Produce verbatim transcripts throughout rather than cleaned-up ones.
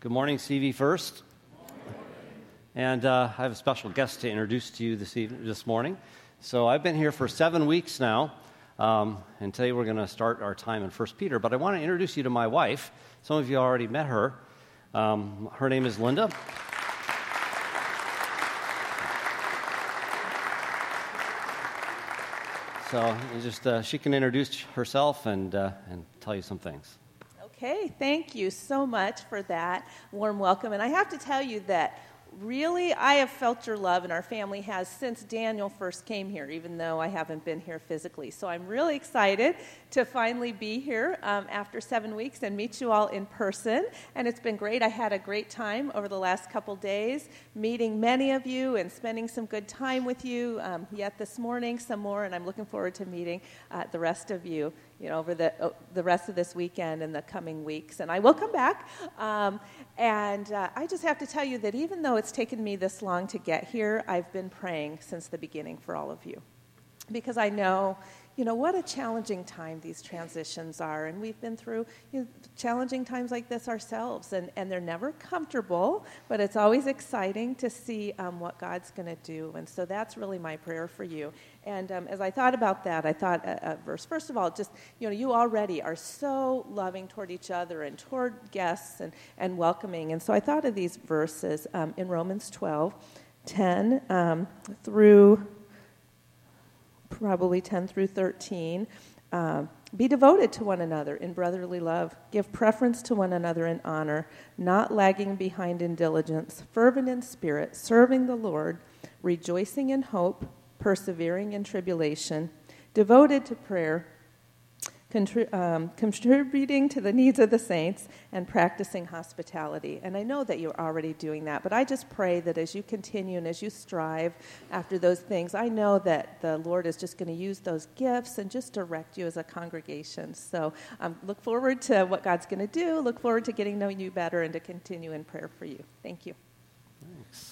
Good morning, C V First. And uh, I have a special guest to introduce to you this evening, this morning. So I've been here for seven weeks now, um, and today we're going to start our time in First Peter. But I want to introduce you to my wife. Some of you already met her. Um, her name is Linda. So just uh, she can introduce herself and uh, and tell you some things. Okay, thank you so much for that warm welcome. And I have to tell you that really I have felt your love, and our family has, since Daniel first came here, even though I haven't been here physically. So I'm really excited to finally be here um, after seven weeks and meet you all in person. And it's been great. I had a great time over the last couple days meeting many of you and spending some good time with you. Um, yet this morning, some more, and I'm looking forward to meeting uh, the rest of you, you know, over the uh, the rest of this weekend and the coming weeks. And I will come back. Um, and uh, I just have to tell you that even though it's taken me this long to get here, I've been praying since the beginning for all of you. Because I know, you know, what a challenging time these transitions are. And we've been through you know, challenging times like this ourselves. And, and they're never comfortable, but it's always exciting to see um, what God's going to do. And so that's really my prayer for you. And um, as I thought about that, I thought a, a verse. First of all, just, you know, you already are so loving toward each other and toward guests and, and welcoming. And so I thought of these verses um, in Romans twelve, ten um, through... probably ten through thirteen. Uh, be devoted to one another in brotherly love. Give preference to one another in honor, not lagging behind in diligence, fervent in spirit, serving the Lord, rejoicing in hope, persevering in tribulation, devoted to prayer, Contri- um, contributing to the needs of the saints, and practicing hospitality. And I know that you're already doing that, but I just pray that as you continue and as you strive after those things, I know that the Lord is just going to use those gifts and just direct you as a congregation. So um, look forward to what God's going to do. Look forward to getting to know you better and to continue in prayer for you. Thank you. Thanks.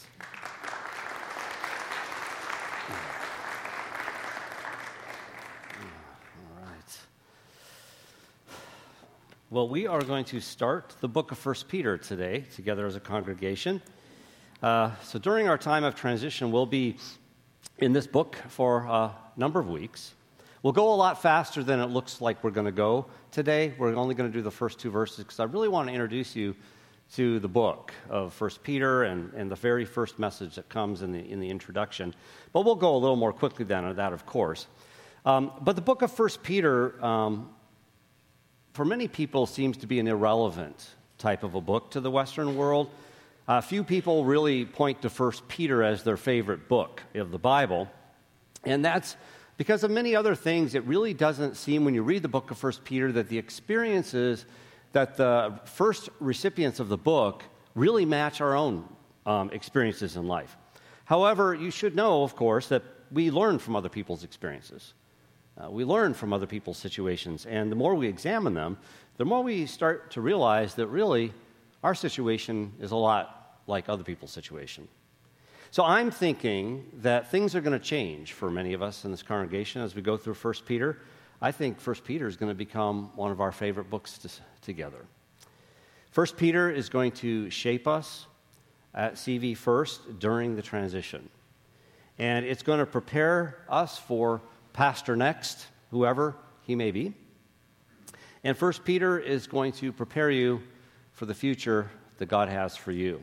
Well, we are going to start the book of First Peter today together as a congregation. Uh, so during our time of transition, we'll be in this book for a number of weeks. We'll go a lot faster than it looks like we're going to go today. We're only going to do the first two verses because I really want to introduce you to the book of First Peter and, and the very first message that comes in the, in the introduction. But we'll go a little more quickly than that, of course. Um, but the book of First Peter... Um, for many people, seems to be an irrelevant type of a book to the Western world. Uh, few people really point to First Peter as their favorite book of the Bible, and that's because of many other things. It really doesn't seem, when you read the book of First Peter, that the experiences that the first recipients of the book really match our own um, experiences in life. However, you should know, of course, that we learn from other people's experiences. Uh, we learn from other people's situations, and the more we examine them, the more we start to realize that really our situation is a lot like other people's situation. So I'm thinking that things are going to change for many of us in this congregation as we go through First Peter. I think First Peter is going to become one of our favorite books to, together. First Peter is going to shape us at C V First during the transition, and it's going to prepare us for Pastor next, whoever he may be. And First Peter is going to prepare you for the future that God has for you.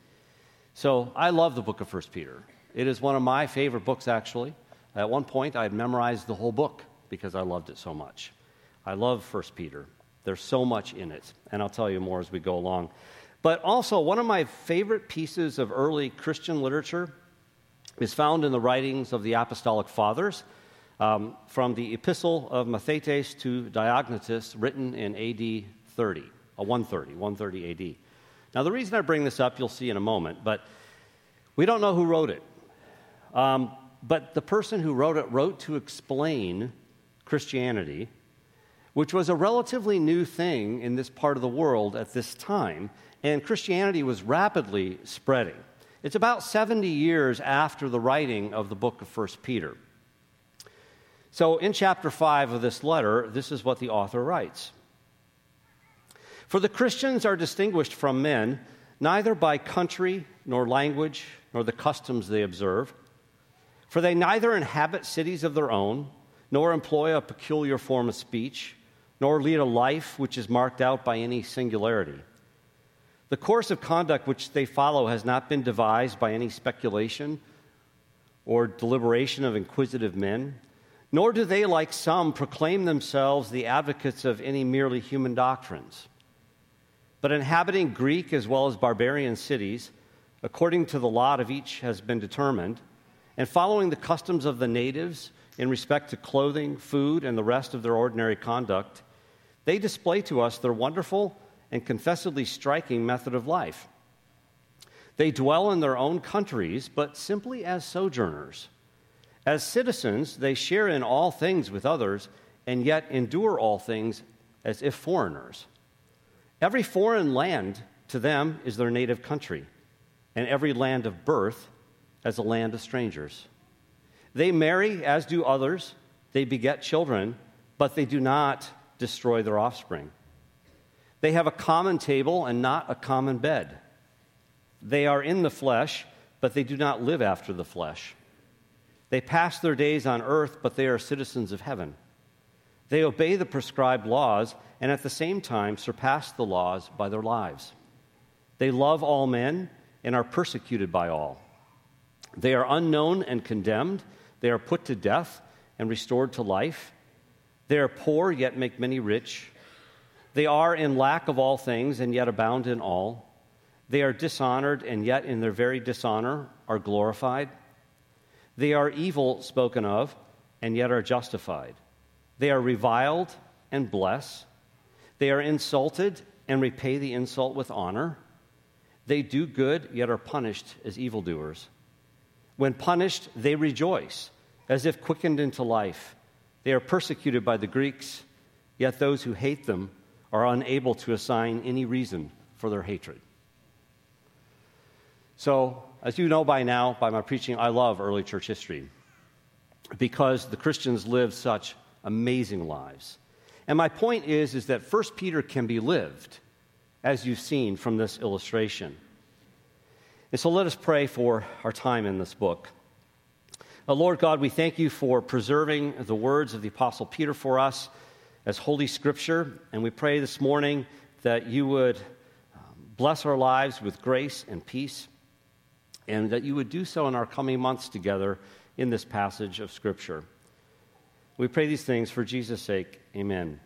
So I love the book of First Peter. It is one of my favorite books, actually. At one point, I had memorized the whole book because I loved it so much. I love First Peter. There's so much in it, and I'll tell you more as we go along. But also, one of my favorite pieces of early Christian literature is found in the writings of the Apostolic Fathers. Um, from the Epistle of Mathetes to Diognetus, written in A D thirty, uh, one thirty, one thirty A D. Now, the reason I bring this up, you'll see in a moment, but we don't know who wrote it. Um, but the person who wrote it wrote to explain Christianity, which was a relatively new thing in this part of the world at this time, and Christianity was rapidly spreading. It's about seventy years after the writing of the book of First Peter. So in chapter five of this letter, this is what the author writes. For the Christians are distinguished from men neither by country, nor language, nor the customs they observe. For they neither inhabit cities of their own, nor employ a peculiar form of speech, nor lead a life which is marked out by any singularity. The course of conduct which they follow has not been devised by any speculation or deliberation of inquisitive men, nor do they, like some, proclaim themselves the advocates of any merely human doctrines. But inhabiting Greek as well as barbarian cities, according to the lot of each has been determined, and following the customs of the natives in respect to clothing, food, and the rest of their ordinary conduct, they display to us their wonderful and confessedly striking method of life. They dwell in their own countries, but simply as sojourners. As citizens, they share in all things with others, and yet endure all things as if foreigners. Every foreign land to them is their native country, and every land of birth as a land of strangers. They marry, as do others. They beget children, but they do not destroy their offspring. They have a common table and not a common bed. They are in the flesh, but they do not live after the flesh. They pass their days on earth, but they are citizens of heaven. They obey the prescribed laws and at the same time surpass the laws by their lives. They love all men and are persecuted by all. They are unknown and condemned. They are put to death and restored to life. They are poor, yet make many rich. They are in lack of all things and yet abound in all. They are dishonored, and yet in their very dishonor are glorified. They are evil spoken of, and yet are justified. They are reviled and bless. They are insulted and repay the insult with honor. They do good, yet are punished as evildoers. When punished, they rejoice, as if quickened into life. They are persecuted by the Greeks, yet those who hate them are unable to assign any reason for their hatred. So, as you know by now, by my preaching, I love early church history because the Christians lived such amazing lives. And my point is, is that First Peter can be lived, as you've seen from this illustration. And so let us pray for our time in this book. Uh, Lord God, we thank you for preserving the words of the Apostle Peter for us as Holy Scripture, and we pray this morning that you would um, bless our lives with grace and peace, and that you would do so in our coming months together in this passage of Scripture. We pray these things for Jesus' sake. Amen.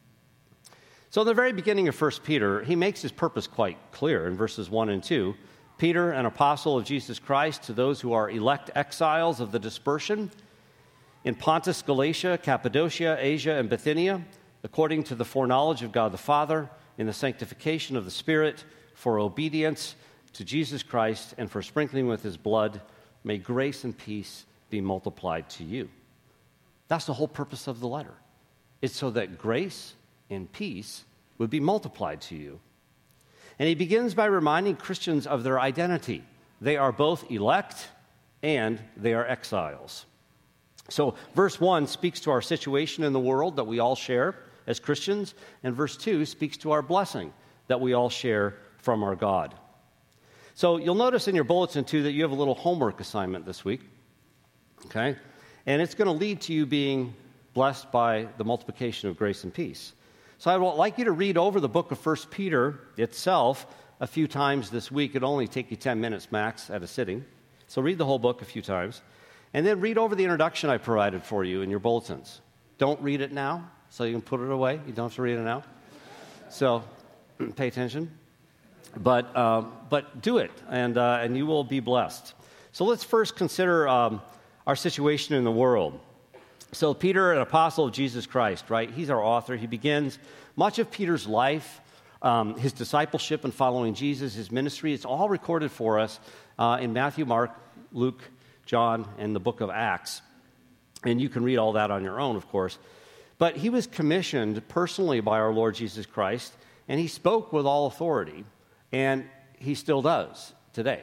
So in the very beginning of First Peter, he makes his purpose quite clear in verses one and two. Peter, an apostle of Jesus Christ, to those who are elect exiles of the dispersion in Pontus, Galatia, Cappadocia, Asia, and Bithynia, according to the foreknowledge of God the Father, in the sanctification of the Spirit, for obedience to Jesus Christ and for sprinkling with his blood, may grace and peace be multiplied to you. That's the whole purpose of the letter. It's so that grace and peace would be multiplied to you. And he begins by reminding Christians of their identity. They are both elect and they are exiles. So verse one speaks to our situation in the world that we all share as Christians, and verse two speaks to our blessing that we all share from our God. So you'll notice in your bulletin, too, that you have a little homework assignment this week, okay? And it's going to lead to you being blessed by the multiplication of grace and peace. So I would like you to read over the book of First Peter itself a few times this week. It'll only take you ten minutes max at a sitting. So read the whole book a few times. And then read over the introduction I provided for you in your bulletins. Don't read it now, so you can put it away. You don't have to read it now. So pay attention. But uh, but do it, and uh, and you will be blessed. So let's first consider um, our situation in the world. So Peter, an apostle of Jesus Christ, right? He's our author. He begins much of Peter's life, um, his discipleship and following Jesus, his ministry. It's all recorded for us uh, in Matthew, Mark, Luke, John, and the book of Acts. And you can read all that on your own, of course. But he was commissioned personally by our Lord Jesus Christ, and he spoke with all authority. And he still does today.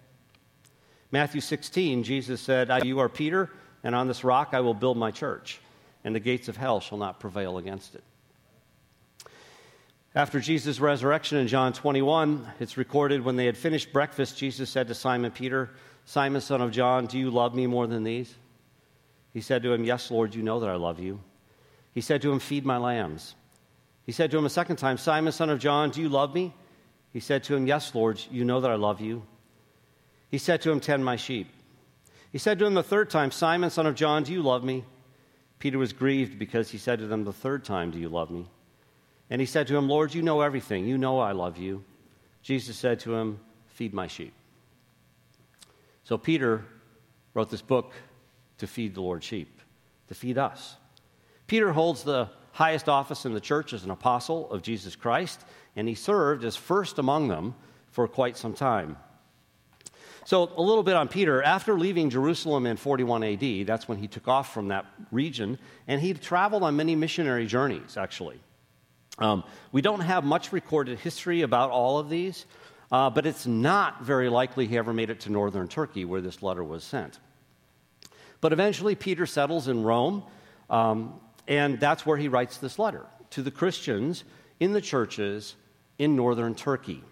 Matthew sixteen, Jesus said, "You are Peter, and on this rock I will build my church, and the gates of hell shall not prevail against it." After Jesus' resurrection in John twenty-one, it's recorded, when they had finished breakfast, Jesus said to Simon Peter, "Simon, son of John, do you love me more than these?" He said to him, "Yes, Lord, you know that I love you." He said to him, "Feed my lambs." He said to him a second time, "Simon, son of John, do you love me?" He said to him, "Yes, Lord, you know that I love you." He said to him, "Tend my sheep." He said to him the third time, "Simon, son of John, do you love me?" Peter was grieved because he said to them the third time, "Do you love me?" And he said to him, "Lord, you know everything. You know I love you." Jesus said to him, "Feed my sheep." So Peter wrote this book to feed the Lord's sheep, to feed us. Peter holds the highest office in the church as an apostle of Jesus Christ, and he served as first among them for quite some time. So a little bit on Peter. After leaving Jerusalem in forty-one A D, that's when he took off from that region, and he traveled on many missionary journeys, actually. Um, we don't have much recorded history about all of these, uh, but it's not very likely he ever made it to northern Turkey, where this letter was sent. But eventually Peter settles in Rome, um, and that's where he writes this letter to the Christians in the churches in northern Turkey.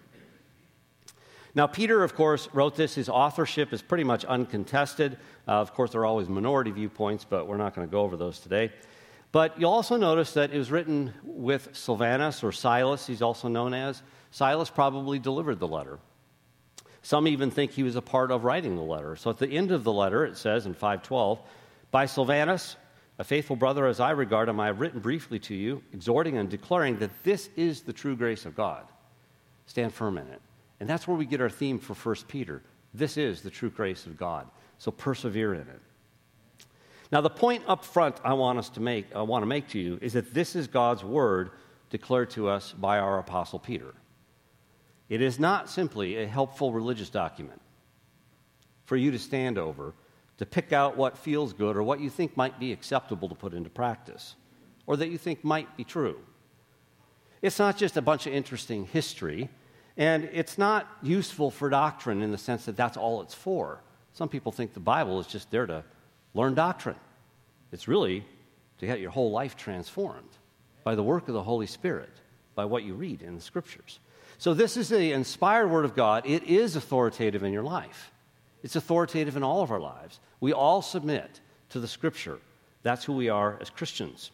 Now, Peter, of course, wrote this. His authorship is pretty much uncontested. Uh, of course, there are always minority viewpoints, but we're not going to go over those today. But you'll also notice that it was written with Silvanus, or Silas, he's also known as. Silas probably delivered the letter. Some even think he was a part of writing the letter. So at the end of the letter, it says in five twelve, "By Silvanus, a faithful brother as I regard him, I have written briefly to you, exhorting and declaring that this is the true grace of God. Stand firm in it." And that's where we get our theme for First Peter. This is the true grace of God. So persevere in it. Now, the point up front I want us to make, I want to make to you, is that this is God's word declared to us by our apostle Peter. It is not simply a helpful religious document for you to stand over, to pick out what feels good or what you think might be acceptable to put into practice, or that you think might be true. It's not just a bunch of interesting history, and it's not useful for doctrine in the sense that that's all it's for. Some people think the Bible is just there to learn doctrine. It's really to get your whole life transformed by the work of the Holy Spirit, by what you read in the Scriptures. So this is the inspired Word of God. It is authoritative in your life. It's authoritative in all of our lives. We all submit to the Scripture. That's who we are as Christians.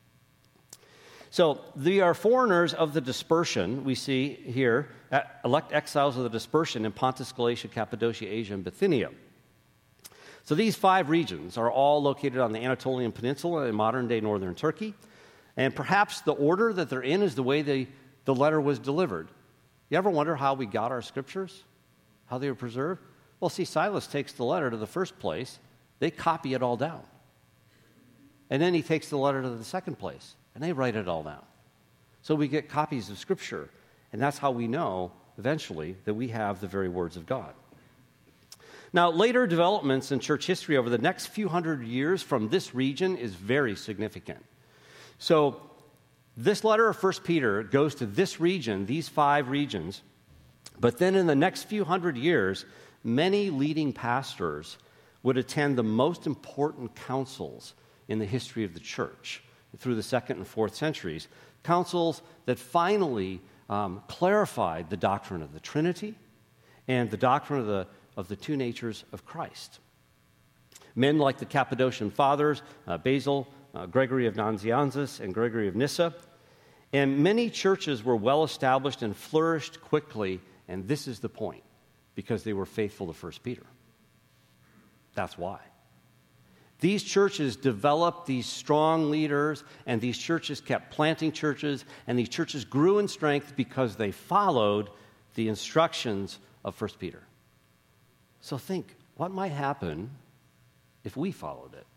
So they are foreigners of the dispersion, we see here, elect exiles of the dispersion in Pontus, Galatia, Cappadocia, Asia, and Bithynia. So these five regions are all located on the Anatolian Peninsula in modern-day northern Turkey. And perhaps the order that they're in is the way they, the letter was delivered. You ever wonder how we got our scriptures? How they were preserved? Well, see, Silas takes the letter to the first place. They copy it all down. And then he takes the letter to the second place, and they write it all down. So we get copies of Scripture, and that's how we know, eventually, that we have the very words of God. Now, later developments in church history over the next few hundred years from this region is very significant. So this letter of First Peter goes to this region, these five regions, but then in the next few hundred years, many leading pastors would attend the most important councils in the history of the church through the second and fourth centuries, councils that finally um, clarified the doctrine of the Trinity and the doctrine of the of the two natures of Christ. Men like the Cappadocian Fathers, uh, Basil, uh, Gregory of Nazianzus, and Gregory of Nyssa, and many churches were well established and flourished quickly, and this is the point, because they were faithful to First Peter. That's why. These churches developed these strong leaders, and these churches kept planting churches, and these churches grew in strength because they followed the instructions of First Peter. So think, what might happen if we followed it?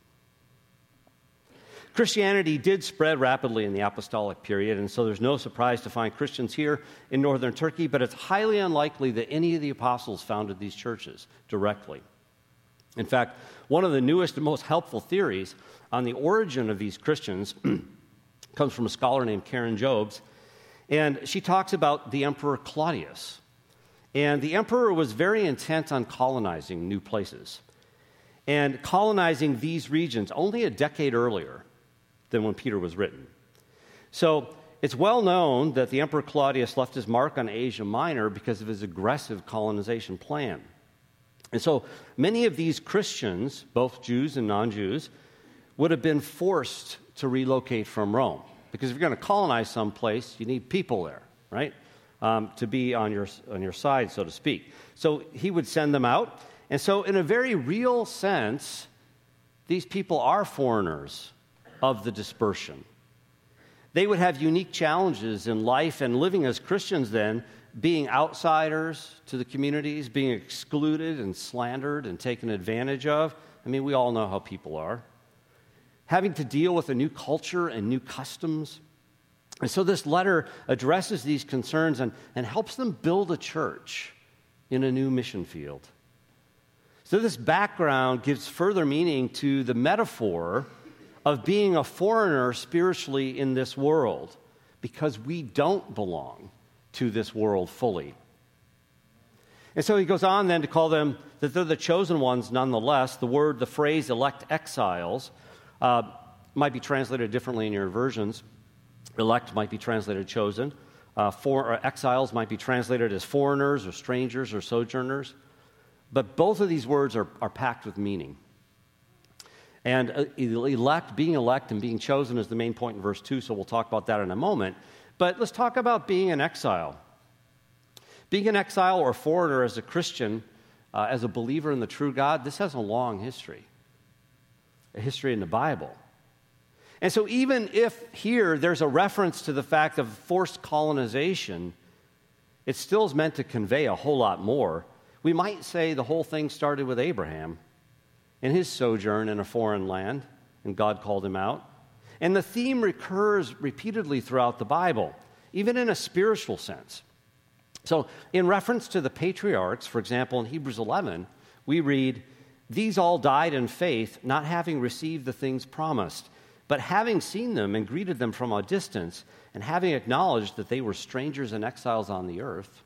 Christianity did spread rapidly in the apostolic period, and so there's no surprise to find Christians here in northern Turkey, but it's highly unlikely that any of the apostles founded these churches directly. In fact, one of the newest and most helpful theories on the origin of these Christians comes from a scholar named Karen Jobes, and she talks about the Emperor Claudius. And the emperor was very intent on colonizing new places and colonizing these regions only a decade earlier than when Peter was written. So it's well known that the Emperor Claudius left his mark on Asia Minor because of his aggressive colonization plan. And so many of these Christians, both Jews and non-Jews, would have been forced to relocate from Rome. Because if you're going to colonize someplace, you need people there, right? Um, to be on your, on your side, so to speak. So he would send them out. And so in a very real sense, these people are foreigners of the dispersion. They would have unique challenges in life and living as Christians then, being outsiders to the communities, being excluded and slandered and taken advantage of. I mean, we all know how people are. Having to deal with a new culture and new customs. And so this letter addresses these concerns and, and helps them build a church in a new mission field. So this background gives further meaning to the metaphor of being a foreigner spiritually in this world, because we don't belong to this world fully. And so he goes on then to call them that they're the chosen ones nonetheless. The word, the phrase elect exiles uh, might be translated differently in your versions. Elect might be translated chosen. Uh, for, or exiles might be translated as foreigners or strangers or sojourners. But both of these words are, are packed with meaning. And uh, elect, being elect and being chosen is the main point in verse two, so we'll talk about that in a moment. But let's talk about being an exile. Being an exile or a foreigner as a Christian, uh, as a believer in the true God, this has a long history, a history in the Bible. And so even if here there's a reference to the fact of forced colonization, it still is meant to convey a whole lot more. We might say the whole thing started with Abraham and his sojourn in a foreign land, and God called him out. And the theme recurs repeatedly throughout the Bible, even in a spiritual sense. So in reference to the patriarchs, for example, in Hebrews eleven, we read, "These all died in faith, not having received the things promised, but having seen them and greeted them from a distance, and having acknowledged that they were strangers and exiles on the earth."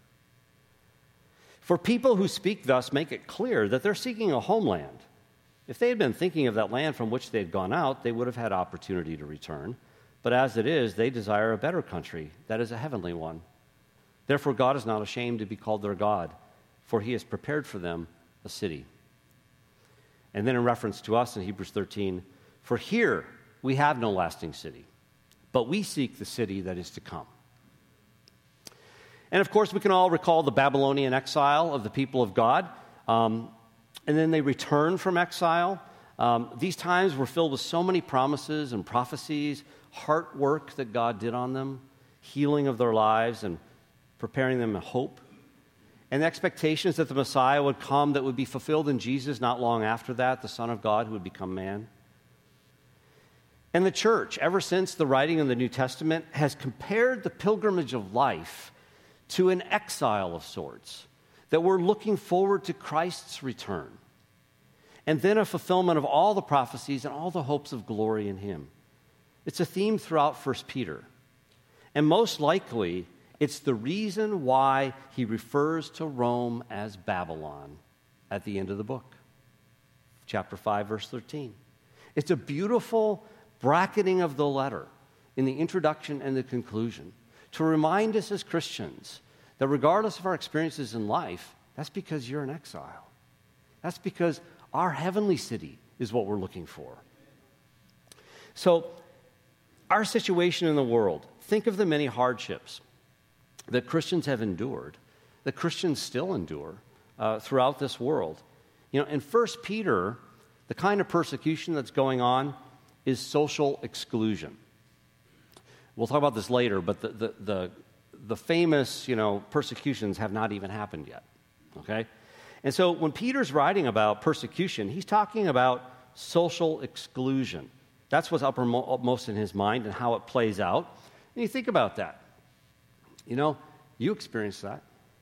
For people who speak thus make it clear that they're seeking a homeland. If they had been thinking of that land from which they had gone out, they would have had opportunity to return. But as it is, they desire a better country, that is a heavenly one. Therefore, God is not ashamed to be called their God, for he has prepared for them a city. And then in reference to us in Hebrews thirteen, "For here we have no lasting city, but we seek the city that is to come." And of course, we can all recall the Babylonian exile of the people of God. Um, and then they returned from exile. Um, these times were filled with so many promises and prophecies, heart work that God did on them, healing of their lives and preparing them a hope, and expectations that the Messiah would come that would be fulfilled in Jesus not long after that, the Son of God who would become man. And the church, ever since the writing of the New Testament, has compared the pilgrimage of life to an exile of sorts, that we're looking forward to Christ's return, and then a fulfillment of all the prophecies and all the hopes of glory in him. It's a theme throughout First Peter. And most likely, it's the reason why he refers to Rome as Babylon at the end of the book. Chapter five, verse thirteen. It's a beautiful bracketing of the letter in the introduction and the conclusion to remind us as Christians that regardless of our experiences in life, that's because you're in exile. That's because our heavenly city is what we're looking for. So, our situation in the world, think of the many hardships that Christians have endured, that Christians still endure uh, throughout this world. You know, in First Peter, the kind of persecution that's going on is social exclusion. We'll talk about this later, but the, the, the, the famous, you know, persecutions have not even happened yet, okay? And so when Peter's writing about persecution, he's talking about social exclusion. That's what's uppermost in his mind and how it plays out. And you think about that. You know, you experience that.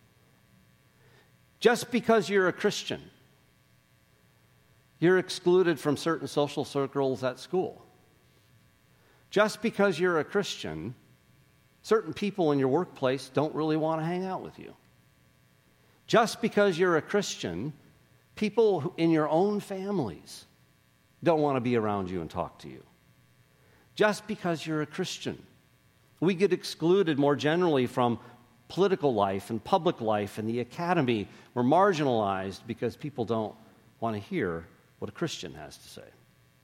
Just because you're a Christian, you're excluded from certain social circles at school. Just because you're a Christian, certain people in your workplace don't really want to hang out with you. Just because you're a Christian, people in your own families don't want to be around you and talk to you. Just because you're a Christian, We get excluded more generally from political life and public life and the academy. We're marginalized because people don't want to hear what a Christian has to say.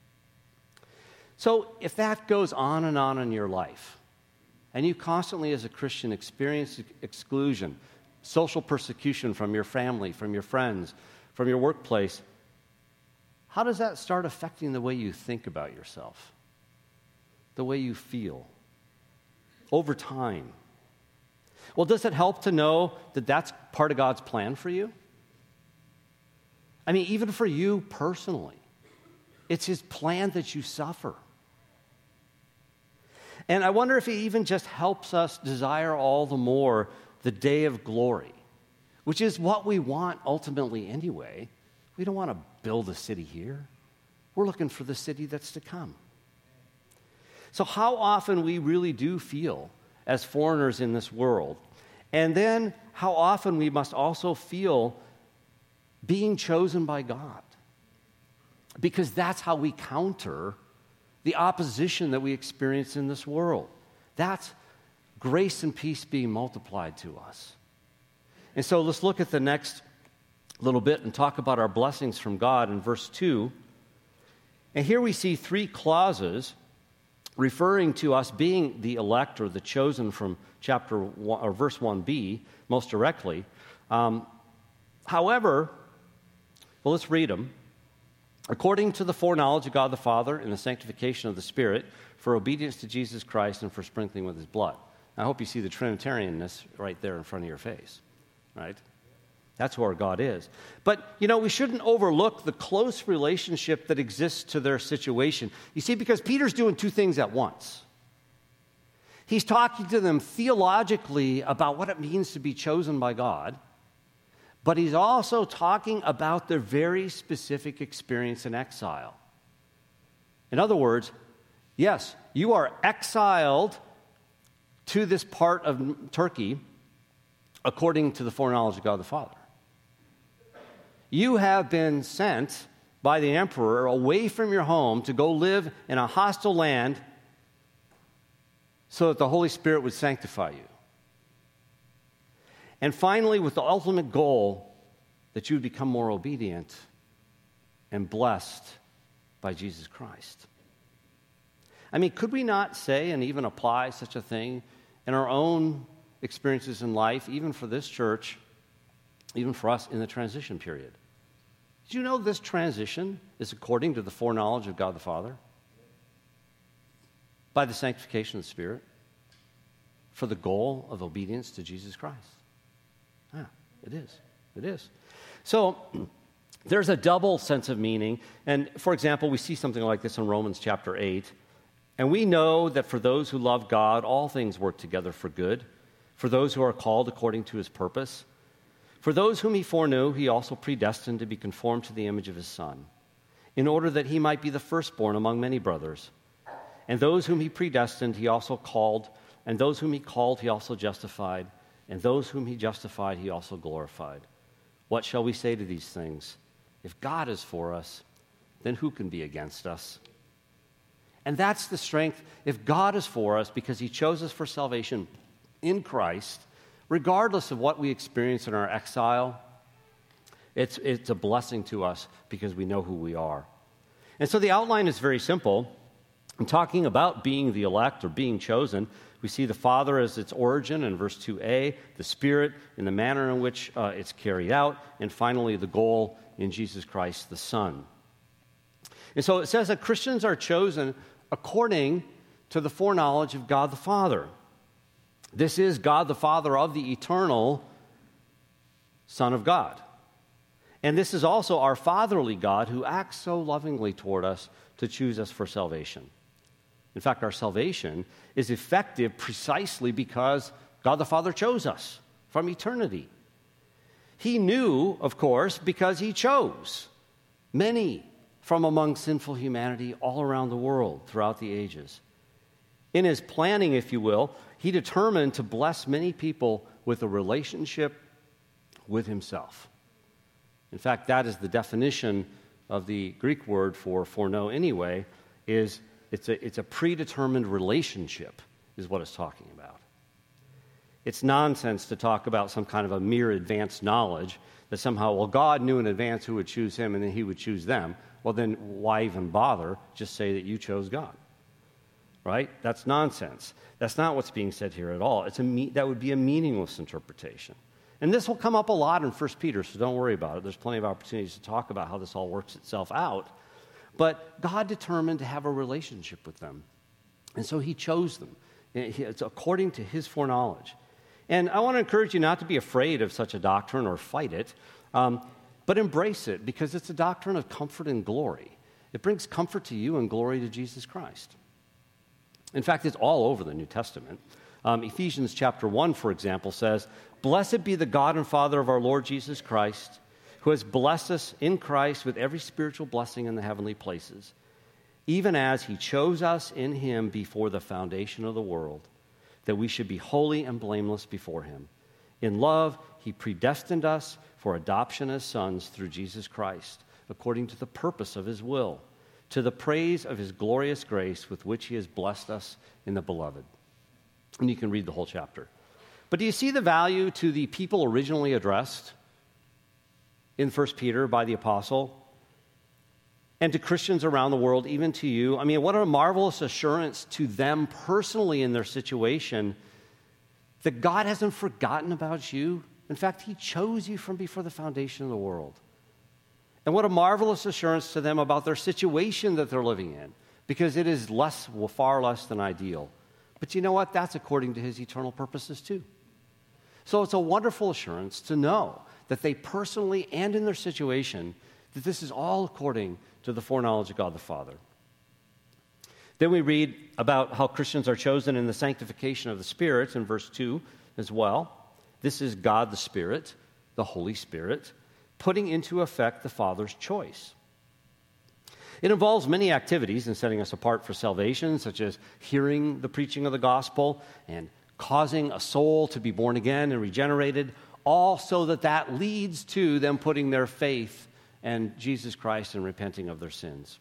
So if that goes on and on in your life, and you constantly as a Christian experience exclusion, social persecution from your family, from your friends, from your workplace, how does that start affecting the way you think about yourself, the way you feel over time? Well, does it help to know that that's part of God's plan for you? I mean, even for you personally, it's His plan that you suffer. And I wonder if it even just helps us desire all the more the day of glory, which is what we want ultimately anyway. We don't want to build a city here. We're looking for the city that's to come. So how often we really do feel as foreigners in this world, and then how often we must also feel being chosen by God, because that's how we counter the opposition that we experience in this world. That's grace and peace being multiplied to us. And so let's look at the next little bit and talk about our blessings from God in verse two. And here we see three clauses referring to us being the elect or the chosen from chapter one, or verse one b, most directly. Um, however, well, let's read them. According to the foreknowledge of God the Father and the sanctification of the Spirit, for obedience to Jesus Christ and for sprinkling with His blood. I hope you see the Trinitarianness right there in front of your face, right? That's who our God is. But, you know, we shouldn't overlook the close relationship that exists to their situation. You see, because Peter's doing two things at once. He's talking to them theologically about what it means to be chosen by God, but he's also talking about their very specific experience in exile. In other words, yes, you are exiled to this part of Turkey according to the foreknowledge of God the Father. You have been sent by the emperor away from your home to go live in a hostile land so that the Holy Spirit would sanctify you. And finally, with the ultimate goal that you would become more obedient and blessed by Jesus Christ. I mean, could we not say and even apply such a thing in our own experiences in life, even for this church, even for us in the transition period? Did you know this transition is according to the foreknowledge of God the Father? By the sanctification of the Spirit? For the goal of obedience to Jesus Christ? Yeah, it is. It is. So, there's a double sense of meaning. And, for example, we see something like this in Romans chapter eight. And we know that for those who love God, all things work together for good, for those who are called according to His purpose. For those whom He foreknew, He also predestined to be conformed to the image of His Son, in order that He might be the firstborn among many brothers. And those whom He predestined, He also called, and those whom He called, He also justified, and those whom He justified, He also glorified. What shall we say to these things? If God is for us, then who can be against us? And that's the strength. If God is for us, because He chose us for salvation in Christ, regardless of what we experience in our exile, it's, it's a blessing to us because we know who we are. And so the outline is very simple. I'm talking about being the elect or being chosen. We see the Father as its origin in verse two a, the Spirit in the manner in which uh, it's carried out, and finally the goal in Jesus Christ the Son. And so it says that Christians are chosen according to the foreknowledge of God the Father. This is God the Father of the eternal Son of God. And this is also our fatherly God who acts so lovingly toward us to choose us for salvation. In fact, our salvation is effective precisely because God the Father chose us from eternity. He knew, of course, because He chose many from among sinful humanity all around the world throughout the ages. In His planning, if you will, He determined to bless many people with a relationship with Himself. In fact, that is the definition of the Greek word for foreknow anyway, is it's a, it's a predetermined relationship. is what it's talking about. It's nonsense to talk about some kind of a mere advanced knowledge that somehow, well, God knew in advance who would choose him and then he would choose them. Well, then why even bother? Just say that you chose God, right? That's nonsense. That's not what's being said here at all. It's a me- that would be a meaningless interpretation. And this will come up a lot in First Peter, so don't worry about it. There's plenty of opportunities to talk about how this all works itself out. But God determined to have a relationship with them. And so he chose them. It's according to his foreknowledge. And I want to encourage you not to be afraid of such a doctrine or fight it, um, but embrace it, because it's a doctrine of comfort and glory. It brings comfort to you and glory to Jesus Christ. In fact, it's all over the New Testament. Um, Ephesians chapter one, for example, says, "Blessed be the God and Father of our Lord Jesus Christ, who has blessed us in Christ with every spiritual blessing in the heavenly places, even as he chose us in him before the foundation of the world, that we should be holy and blameless before him. In love, he predestined us for adoption as sons through Jesus Christ, according to the purpose of his will, to the praise of his glorious grace with which he has blessed us in the beloved." And you can read the whole chapter. But do you see the value to the people originally addressed in First Peter by the apostle? And to Christians around the world, even to you. I mean, what a marvelous assurance to them personally in their situation that God hasn't forgotten about you. In fact, he chose you from before the foundation of the world. And what a marvelous assurance to them about their situation that they're living in, because it is less, well, far less than ideal. But you know what? That's according to his eternal purposes too. So it's a wonderful assurance to know that they personally and in their situation, that this is all according to the foreknowledge of God the Father. Then we read about how Christians are chosen in the sanctification of the Spirit in verse two as well. This is God the Spirit, the Holy Spirit, putting into effect the Father's choice. It involves many activities in setting us apart for salvation, such as hearing the preaching of the gospel and causing a soul to be born again and regenerated, all so that that leads to them putting their faith in Jesus Christ and repenting of their sins.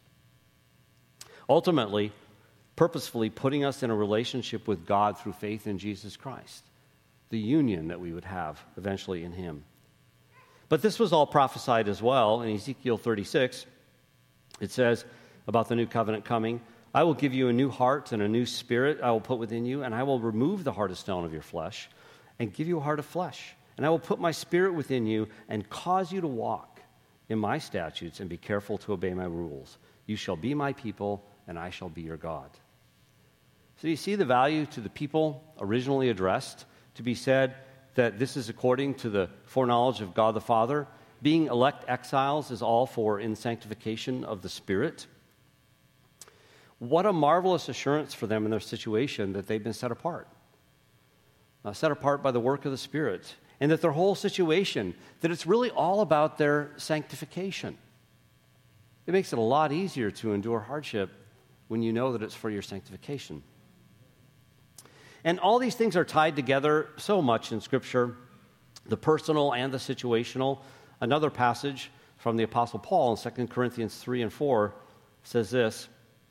Ultimately, purposefully putting us in a relationship with God through faith in Jesus Christ, the union that we would have eventually in him. But this was all prophesied as well in Ezekiel thirty-six. It says about the new covenant coming, "I will give you a new heart and a new spirit I will put within you, and I will remove the heart of stone of your flesh and give you a heart of flesh. And I will put my spirit within you and cause you to walk in my statutes and be careful to obey my rules. You shall be my people, and I shall be your God." So you see the value to the people originally addressed to be said that this is according to the foreknowledge of God the Father. Being elect exiles is all for in sanctification of the Spirit. What a marvelous assurance for them in their situation that they've been set apart. Uh, set apart by the work of the Spirit. And that their whole situation, that it's really all about their sanctification. It makes it a lot easier to endure hardship when you know that it's for your sanctification. And all these things are tied together so much in Scripture, the personal and the situational. Another passage from the Apostle Paul in Second Corinthians three and four says this,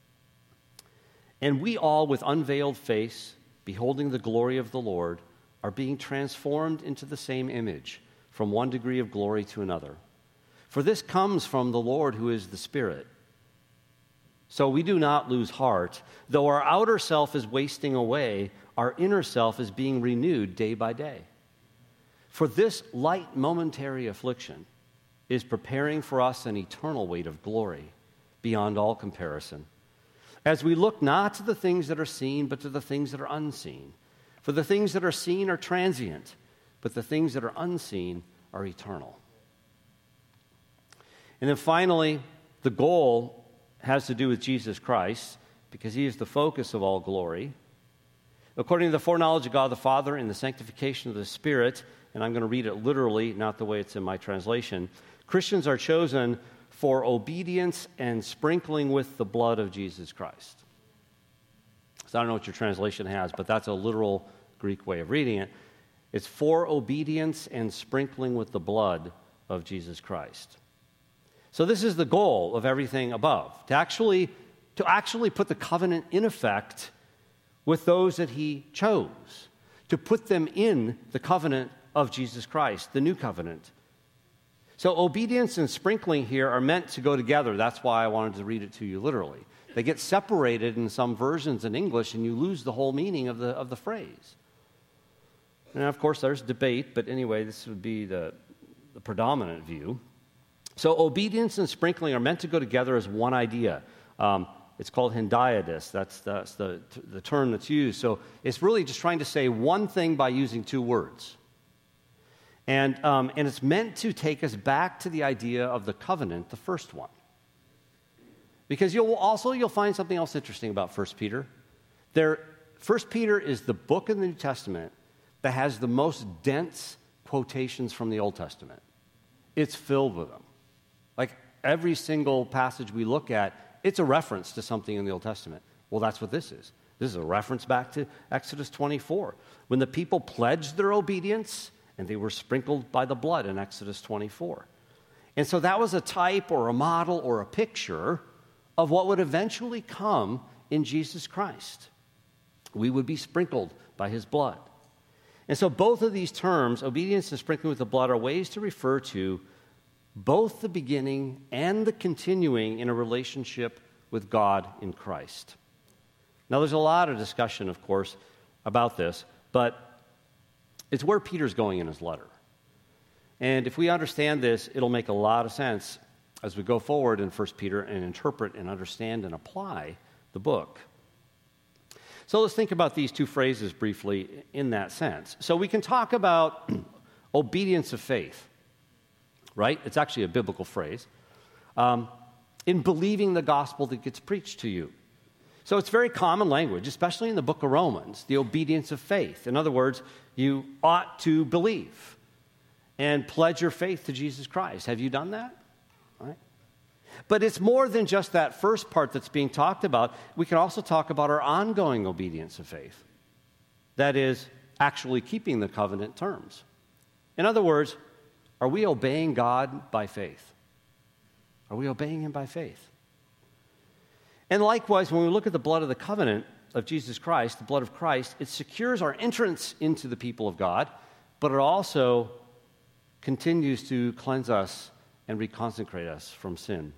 "And we all with unveiled face, beholding the glory of the Lord, are being transformed into the same image, from one degree of glory to another. For this comes from the Lord who is the Spirit. So we do not lose heart. Though our outer self is wasting away, our inner self is being renewed day by day. For this light momentary affliction is preparing for us an eternal weight of glory beyond all comparison, as we look not to the things that are seen, but to the things that are unseen. For the things that are seen are transient, but the things that are unseen are eternal." And then finally, the goal has to do with Jesus Christ, because he is the focus of all glory. According to the foreknowledge of God the Father in the sanctification of the Spirit, and I'm going to read it literally, not the way it's in my translation, Christians are chosen for obedience and sprinkling with the blood of Jesus Christ. So I don't know what your translation has, but that's a literal Greek way of reading it. It's for obedience and sprinkling with the blood of Jesus Christ. So this is the goal of everything above, to actually, to actually put the covenant in effect with those that he chose, to put them in the covenant of Jesus Christ, the new covenant. So obedience and sprinkling here are meant to go together. That's why I wanted to read it to you literally. They get separated in some versions in English, and you lose the whole meaning of the, of the phrase. And of course, there's debate, but anyway, this would be the, the predominant view. So obedience and sprinkling are meant to go together as one idea. Um, it's called hendiadys. That's, that's the, the term that's used. So it's really just trying to say one thing by using two words. And, um, and it's meant to take us back to the idea of the covenant, the first one. Because you'll also, you'll find something else interesting about First Peter. There, First Peter is the book in the New Testament that has the most dense quotations from the Old Testament. It's filled with them. Like every single passage we look at, it's a reference to something in the Old Testament. Well, that's what this is. This is a reference back to Exodus twenty-four, when the people pledged their obedience and they were sprinkled by the blood in Exodus twenty-four. And so that was a type or a model or a picture of what would eventually come in Jesus Christ. We would be sprinkled by his blood. And so both of these terms, obedience and sprinkling with the blood, are ways to refer to both the beginning and the continuing in a relationship with God in Christ. Now, there's a lot of discussion, of course, about this, but it's where Peter's going in his letter. And if we understand this, it'll make a lot of sense as we go forward in First Peter and interpret and understand and apply the book. So let's think about these two phrases briefly in that sense. So we can talk about obedience of faith, right? It's actually a biblical phrase. Um, in believing the gospel that gets preached to you. So it's very common language, especially in the book of Romans, the obedience of faith. In other words, you ought to believe and pledge your faith to Jesus Christ. Have you done that? Right? But it's more than just that first part that's being talked about. We can also talk about our ongoing obedience of faith. That is, actually keeping the covenant terms. In other words, are we obeying God by faith? Are we obeying him by faith? And likewise, when we look at the blood of the covenant of Jesus Christ, the blood of Christ, it secures our entrance into the people of God, but it also continues to cleanse us and reconsecrate us from sin.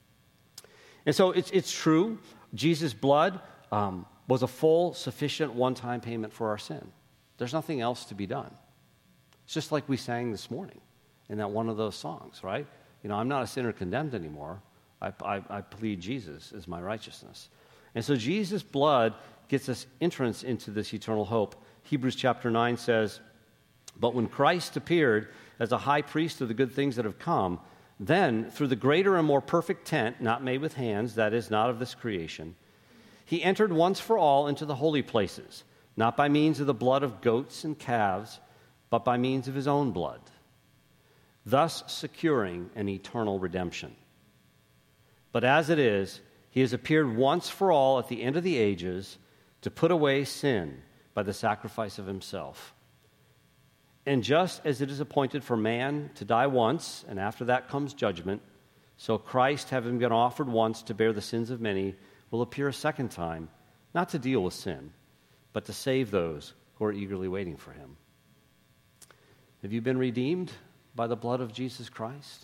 And so it's, it's true, Jesus' blood um, was a full, sufficient, one-time payment for our sin. There's nothing else to be done. It's just like we sang this morning in that one of those songs, right? You know, I'm not a sinner condemned anymore. I, I, I plead Jesus as my righteousness. And so Jesus' blood gets us entrance into this eternal hope. Hebrews chapter nine says, "But when Christ appeared as a high priest of the good things that have come, then through the greater and more perfect tent, not made with hands, that is, not of this creation, he entered once for all into the holy places, not by means of the blood of goats and calves, but by means of his own blood, thus securing an eternal redemption. But as it is, he has appeared once for all at the end of the ages to put away sin by the sacrifice of himself. And just as it is appointed for man to die once, and after that comes judgment, so Christ, having been offered once to bear the sins of many, will appear a second time, not to deal with sin, but to save those who are eagerly waiting for him." Have you been redeemed by the blood of Jesus Christ?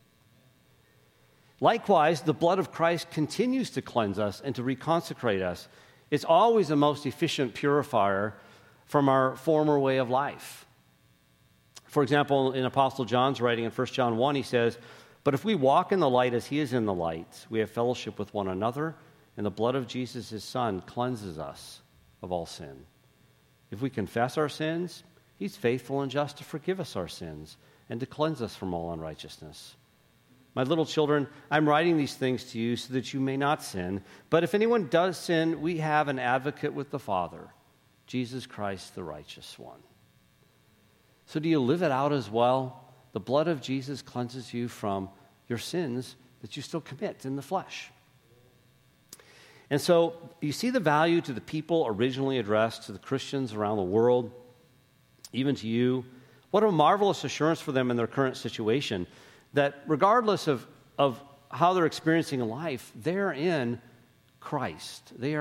Likewise, the blood of Christ continues to cleanse us and to reconsecrate us. It's always the most efficient purifier from our former way of life. For example, in Apostle John's writing in First John one, he says, "But if we walk in the light as he is in the light, we have fellowship with one another, and the blood of Jesus, his Son, cleanses us of all sin. If we confess our sins, he's faithful and just to forgive us our sins and to cleanse us from all unrighteousness. My little children, I'm writing these things to you so that you may not sin. But if anyone does sin, we have an advocate with the Father, Jesus Christ, the righteous one." So do you live it out as well? The blood of Jesus cleanses you from your sins that you still commit in the flesh. And so you see the value to the people originally addressed, to the Christians around the world, even to you. What a marvelous assurance for them in their current situation, that regardless of, of how they're experiencing life, they're in Christ. They are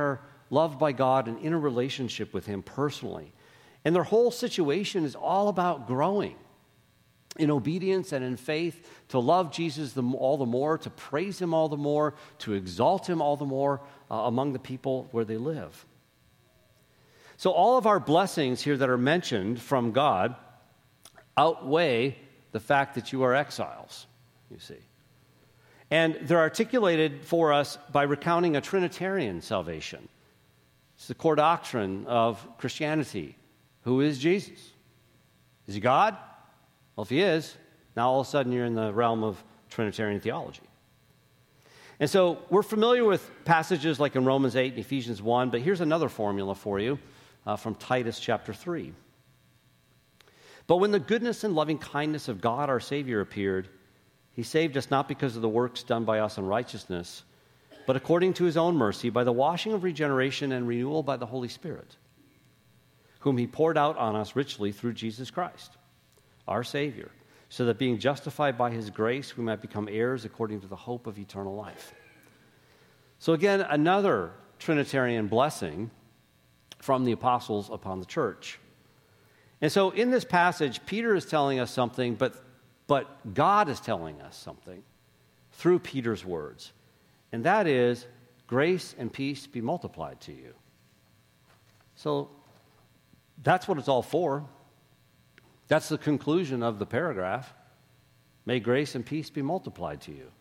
loved by God and in a relationship with him personally. And their whole situation is all about growing in obedience and in faith, to love Jesus the, all the more, to praise him all the more, to exalt him all the more uh, among the people where they live. So all of our blessings here that are mentioned from God outweigh the fact that you are exiles, you see. And they're articulated for us by recounting a Trinitarian salvation. It's the core doctrine of Christianity. Who is Jesus? Is he God? Well, if he is, now all of a sudden you're in the realm of Trinitarian theology. And so we're familiar with passages like in Romans eight and Ephesians one, but here's another formula for you uh, from Titus chapter three. But when the goodness and loving kindness of God our Savior appeared, he saved us not because of the works done by us in righteousness, but according to his own mercy, by the washing of regeneration and renewal by the Holy Spirit, whom he poured out on us richly through Jesus Christ, our Savior, so that being justified by his grace, we might become heirs according to the hope of eternal life. So again, another Trinitarian blessing from the apostles upon the church. And so in this passage, Peter is telling us something, but, but God is telling us something through Peter's words. And that is, grace and peace be multiplied to you. So that's what it's all for. That's the conclusion of the paragraph. May grace and peace be multiplied to you.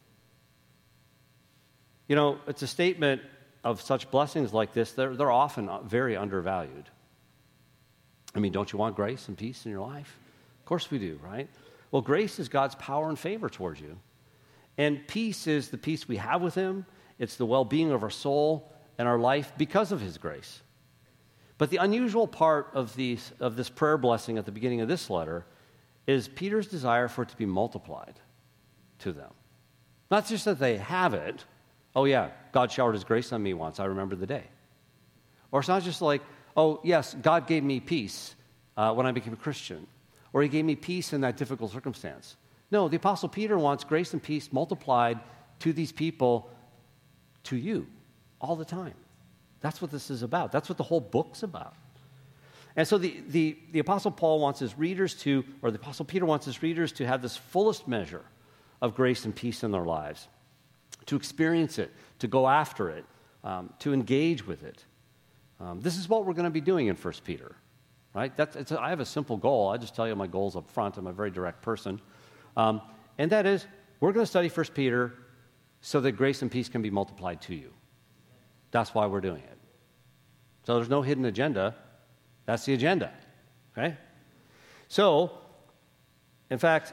You know, it's a statement of such blessings like this, they're, they're often very undervalued. I mean, don't you want grace and peace in your life? Of course we do, right? Well, grace is God's power and favor towards you. And peace is the peace we have with him. It's the well-being of our soul and our life because of his grace. But the unusual part of, these, of this prayer blessing at the beginning of this letter is Peter's desire for it to be multiplied to them. Not just that they have it. Oh, yeah, God showered his grace on me once. I remember the day. Or it's not just like, oh, yes, God gave me peace uh, when I became a Christian. Or he gave me peace in that difficult circumstance. No, the Apostle Peter wants grace and peace multiplied to these people, to you, all the time. That's what this is about. That's what the whole book's about. And so the, the, the Apostle Paul wants his readers to, or the Apostle Peter wants his readers to have this fullest measure of grace and peace in their lives, to experience it, to go after it, um, to engage with it. Um, this is what we're going to be doing in First Peter, right? That's, it's a, I have a simple goal. I just tell you my goals up front. I'm a very direct person. Um, and that is, we're going to study First Peter so that grace and peace can be multiplied to you. That's why we're doing it. So there's no hidden agenda. That's the agenda, okay? So, in fact,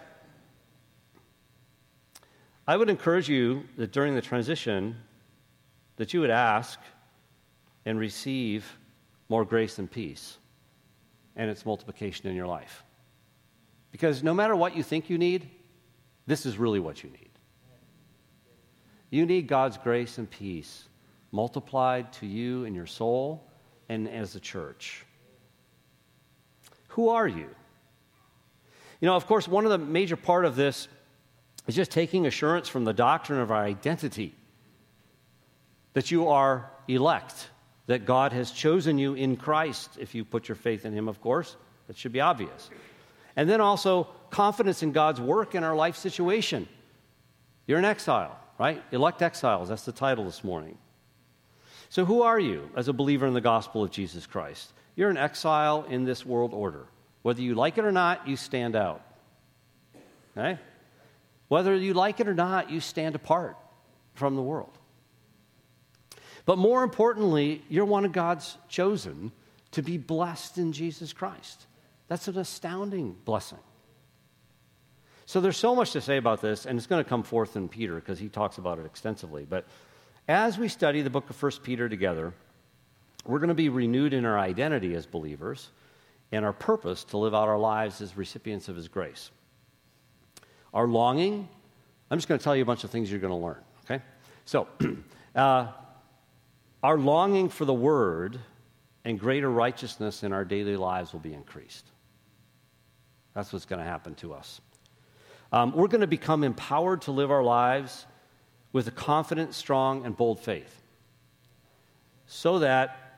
I would encourage you that during the transition that you would ask and receive more grace and peace and its multiplication in your life. Because no matter what you think you need, this is really what you need. You need God's grace and peace multiplied to you in your soul and as a church. Who are you? You know, of course, one of the major part of this is just taking assurance from the doctrine of our identity, that you are elect, that God has chosen you in Christ, if you put your faith in him, of course. That should be obvious. And then also confidence in God's work in our life situation. You're an exile, right? Elect exiles, that's the title this morning. So who are you as a believer in the gospel of Jesus Christ? You're an exile in this world order. Whether you like it or not, you stand out. Okay? Whether you like it or not, you stand apart from the world. But more importantly, you're one of God's chosen to be blessed in Jesus Christ. That's an astounding blessing. So there's so much to say about this, and it's going to come forth in Peter because he talks about it extensively. But as we study the book of First Peter together, we're going to be renewed in our identity as believers and our purpose to live out our lives as recipients of his grace. Our longing, I'm just going to tell you a bunch of things you're going to learn, okay? So, uh, our longing for the word and greater righteousness in our daily lives will be increased. That's what's going to happen to us. Um, we're going to become empowered to live our lives with a confident, strong, and bold faith, so that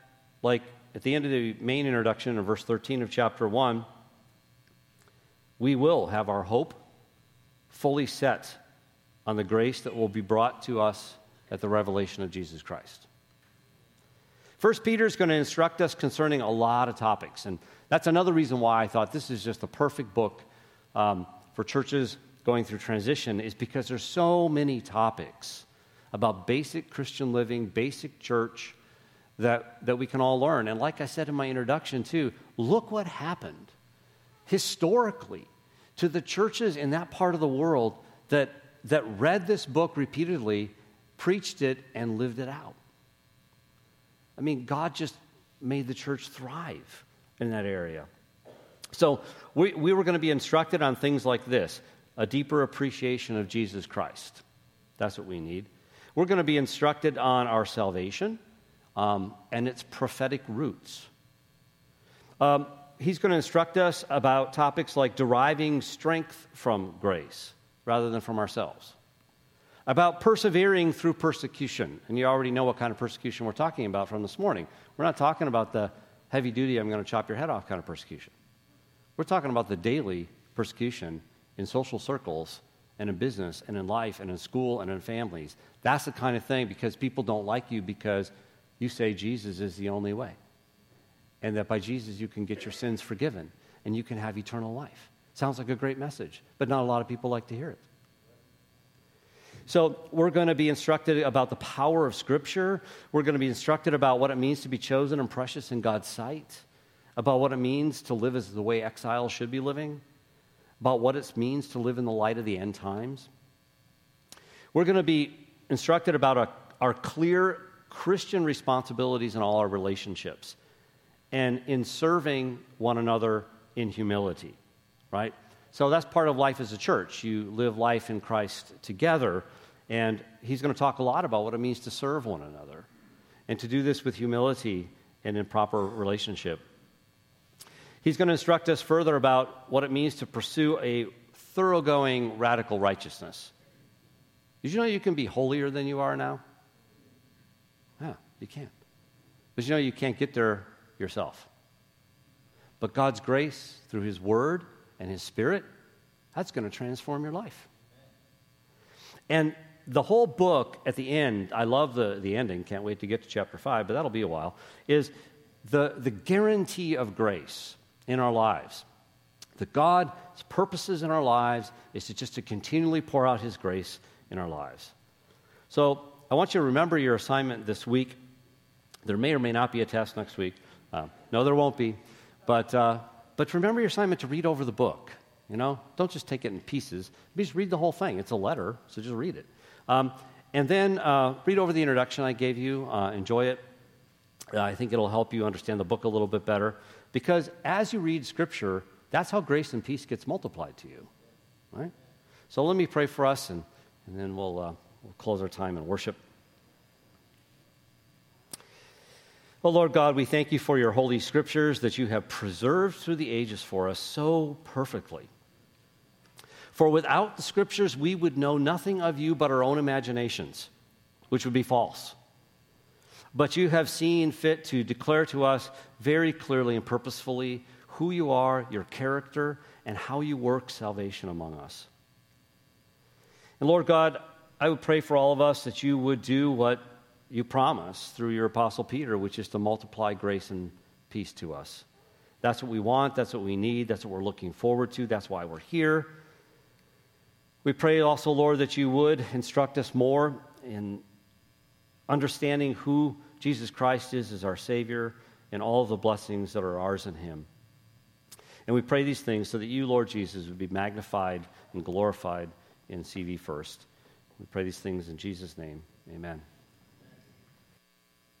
like at the end of the main introduction in verse thirteen of chapter one, we will have our hope fully set on the grace that will be brought to us at the revelation of Jesus Christ. First Peter is going to instruct us concerning a lot of topics, and that's another reason why I thought this is just the perfect book um, for churches going through transition, is because there's so many topics about basic Christian living, basic church, that, that we can all learn. And like I said in my introduction too, look what happened historically to the churches in that part of the world that, that read this book repeatedly, preached it, and lived it out. I mean, God just made the church thrive in that area. So we, we were going to be instructed on things like this: a deeper appreciation of Jesus Christ. That's what we need. We're going to be instructed on our salvation um, and its prophetic roots. Um, he's going to instruct us about topics like deriving strength from grace rather than from ourselves. About persevering through persecution. And you already know what kind of persecution we're talking about from this morning. We're not talking about the heavy duty, I'm going to chop your head off kind of persecution. We're talking about the daily persecution in social circles and in business and in life and in school and in families. That's the kind of thing, because people don't like you because you say Jesus is the only way. And that by Jesus you can get your sins forgiven and you can have eternal life. Sounds like a great message, but not a lot of people like to hear it. So we're going to be instructed about the power of Scripture. We're going to be instructed about what it means to be chosen and precious in God's sight, about what it means to live as the way exiles should be living, about what it means to live in the light of the end times. We're going to be instructed about our, our clear Christian responsibilities in all our relationships and in serving one another in humility, right? So that's part of life as a church. You live life in Christ together, and he's going to talk a lot about what it means to serve one another and to do this with humility and in proper relationship. He's going to instruct us further about what it means to pursue a thoroughgoing radical righteousness. Did you know you can be holier than you are now? Yeah, you can. But you know you can't get there yourself. But God's grace through his word and his Spirit, that's going to transform your life. And the whole book at the end, I love the, the ending, can't wait to get to chapter five, but that'll be a while, is the, the guarantee of grace in our lives. That God's purposes in our lives is to just to continually pour out his grace in our lives. So I want you to remember your assignment this week. There may or may not be a test next week. Uh, no, there won't be. But... Uh, But remember your assignment to read over the book, you know? Don't just take it in pieces. Just read the whole thing. It's a letter, so just read it. Um, and then uh, read over the introduction I gave you. Uh, enjoy it. Uh, I think it'll help you understand the book a little bit better. Because as you read Scripture, that's how grace and peace gets multiplied to you, right? So let me pray for us, and, and then we'll, uh, we'll close our time in worship. Oh, Lord God, we thank you for your holy scriptures that you have preserved through the ages for us so perfectly. For without the scriptures, we would know nothing of you but our own imaginations, which would be false. But you have seen fit to declare to us very clearly and purposefully who you are, your character, and how you work salvation among us. And Lord God, I would pray for all of us that you would do what you promise through your Apostle Peter, which is to multiply grace and peace to us. That's what we want. That's what we need. That's what we're looking forward to. That's why we're here. We pray also, Lord, that you would instruct us more in understanding who Jesus Christ is as our Savior and all of the blessings that are ours in him. And we pray these things so that you, Lord Jesus, would be magnified and glorified in C V First. We pray these things in Jesus' name. Amen.